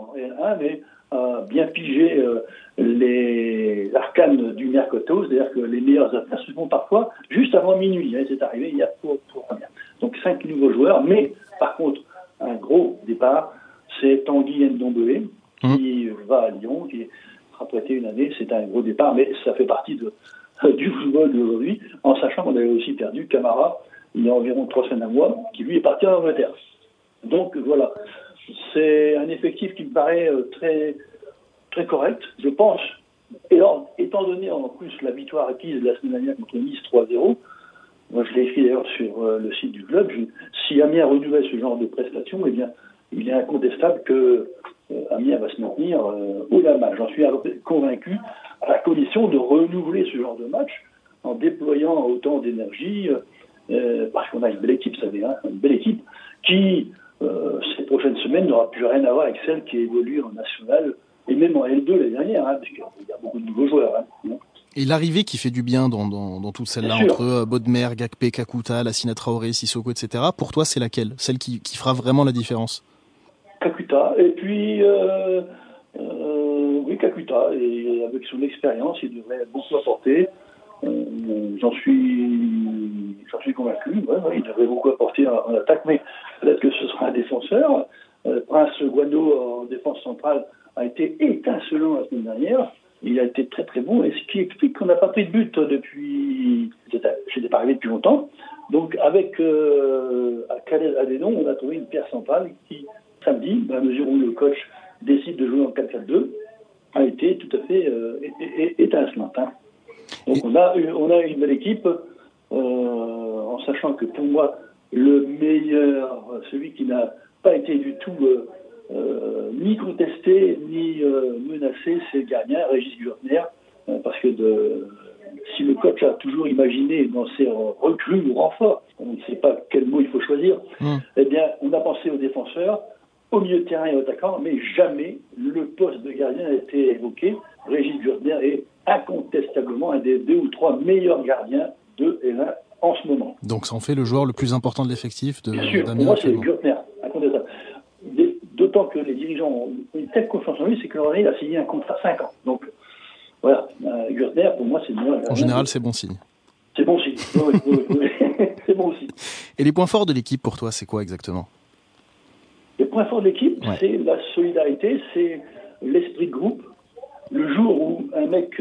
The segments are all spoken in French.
en N1, mais bien piger l'arcane du mercato, c'est-à-dire que les meilleures affaires se font parfois juste avant minuit. C'est arrivé hier pour rien. Donc 5 nouveaux joueurs, mais par contre, un gros départ, c'est Tanguy Ndombele qui va à Lyon, qui sera prêté une année. C'est un gros départ, mais ça fait partie du football d'aujourd'hui, en sachant qu'on avait aussi perdu Camara il y a environ 3 semaines, un mois, qui lui est parti en Angleterre. Donc voilà, c'est un effectif qui me paraît très, très correct, je pense. Et alors, étant donné en plus la victoire acquise la semaine dernière contre Nice 3-0, moi je l'ai écrit d'ailleurs sur le site du club, si Amiens renouvelle ce genre de prestations, eh bien, il est incontestable que Amiens va se maintenir au la main. J'en suis convaincu, à la condition de renouveler ce genre de match en déployant autant d'énergie, parce qu'on a une belle équipe, vous savez, une belle équipe qui, ces prochaines semaines, n'aura plus rien à voir avec celle qui évolue en national et même en L2 l'année dernière, parce qu'il y a beaucoup de nouveaux joueurs. Et l'arrivée qui fait du bien dans toutes celles-là, entre Bodmer, Gakpé, Kakuta, Lassina Traoré, Sissoko, etc. Pour toi, c'est laquelle? Celle qui fera vraiment la différence? Kakuta, et puis oui, Kakuta, et avec son expérience, il devrait beaucoup apporter. J'en suis convaincu. Il devrait beaucoup apporter en attaque, mais peut-être que ce sera un défenseur. Prince Guano en défense centrale a été étincelant la semaine dernière. Il a été très très bon, et ce qui explique qu'on n'a pas pris de but depuis. J'étais pas arrivé depuis longtemps. Donc avec Khaled Adénon, on a trouvé une pierre centrale qui, samedi, à mesure où le coach décide de jouer en 4-4-2, a été tout à fait étincelante. Donc on a une belle équipe, en sachant que pour moi, le meilleur, celui qui n'a pas été du tout ni contesté, ni menacé, c'est le gardien, Régis Gurtner, parce que si le coach a toujours imaginé dans ses recrues ou renforts, on ne sait pas quel mot il faut choisir, eh bien, on a pensé aux défenseurs, au milieu de terrain et aux attaquants, mais jamais le poste de gardien n'a été évoqué. Régis Gurtner est incontestablement un des 2 ou 3 meilleurs gardiens de L1 en ce moment. Donc ça en fait le joueur le plus important de l'effectif de Bien sûr, d'Amiens. pour moi c'est Gurtner, incontestable. D'autant que les dirigeants ont une telle confiance en lui, c'est que René a signé un contrat 5 ans. Donc voilà, Gurtner, pour moi, c'est le meilleur. En général, c'est bon signe. C'est bon signe, oui. C'est bon aussi. Et les points forts de l'équipe pour toi, c'est quoi exactement? Les points forts de l'équipe, c'est la solidarité, c'est l'esprit de groupe. Le jour où un mec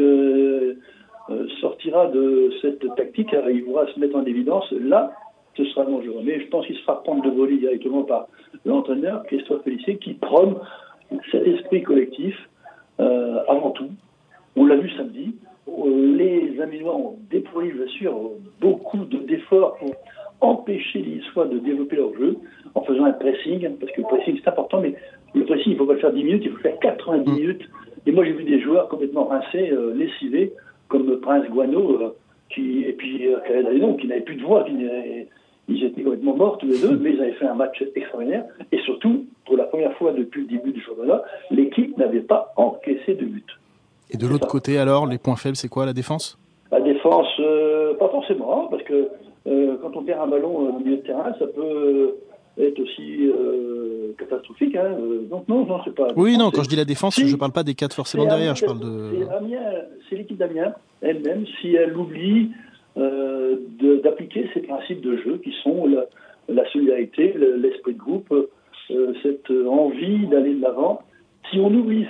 sortira de cette tactique, il pourra se mettre en évidence, là, ce sera dangereux. Mais je pense qu'il se fera prendre de voler directement par l'entraîneur, Christophe Pellissier, qui prône cet esprit collectif avant tout. On l'a vu samedi. Les Amiénois ont déployé, bien sûr, beaucoup d'efforts pour empêcher les Niçois de développer leur jeu en faisant un pressing, parce que le pressing c'est important, mais le pressing il ne faut pas le faire 10 minutes, il faut le faire 90 minutes. Et moi j'ai vu des joueurs complètement rincés, lessivés, comme Prince Guano, et puis Khaled Adénon, qui n'avaient plus de voix, ils étaient complètement morts tous les deux, mais ils avaient fait un match extraordinaire. Et surtout, pour la première fois depuis le début du championnat, l'équipe n'avait pas encaissé de but. Et de l'autre côté alors, les points faibles, c'est quoi, la défense? La défense, pas forcément, parce que quand on perd un ballon au milieu de terrain, ça peut être aussi catastrophique. Donc non, c'est pas... Oui, non, quand je dis la défense, je parle pas des 4 forcément derrière, je parle de... C'est l'équipe d'Amiens elle-même, si elle oublie d'appliquer ces principes de jeu qui sont la solidarité, l'esprit de groupe, cette envie d'aller de l'avant. Si on oublie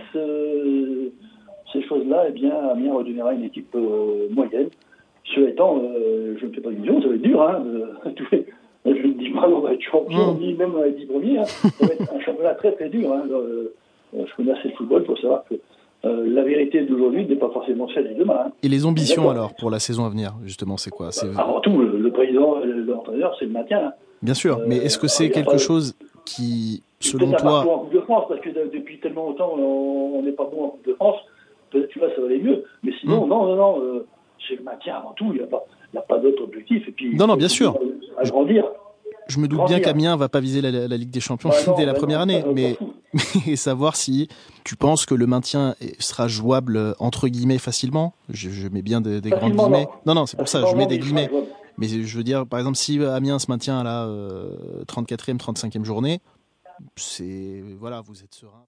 ces choses-là, eh bien, Amiens redeviendra une équipe moyenne. Cela étant, je ne fais pas d'illusions, ça va être dur. Je ne dis pas qu'on va être champion, ni même dans les 10 premiers. Ça va être un championnat très très dur. Je connais assez le football pour savoir que la vérité d'aujourd'hui n'est pas forcément celle de demain. Et les ambitions alors, pour la saison à venir, justement, c'est quoi? Avant tout, le président, l'entraîneur, c'est le maintien. Bien sûr, mais est-ce que c'est quelque chose qui, selon toi... en Coupe de France, parce que depuis tellement longtemps, on n'est pas bon en Coupe de France. Peut-être que là, ça va aller mieux. Mais sinon, non, c'est le maintien avant tout. Il n'y a pas d'autre objectif. Et puis, non, bien sûr. Agrandir. Je me doute bien qu'Amiens va pas viser la Ligue des Champions dès la première année, mais savoir si tu penses que le maintien sera jouable entre guillemets facilement. Je mets bien des grands guillemets. Non, c'est pour ça, je mets des guillemets. Mais je veux dire, par exemple, si Amiens se maintient à la 34e, 35e journée, vous êtes serein.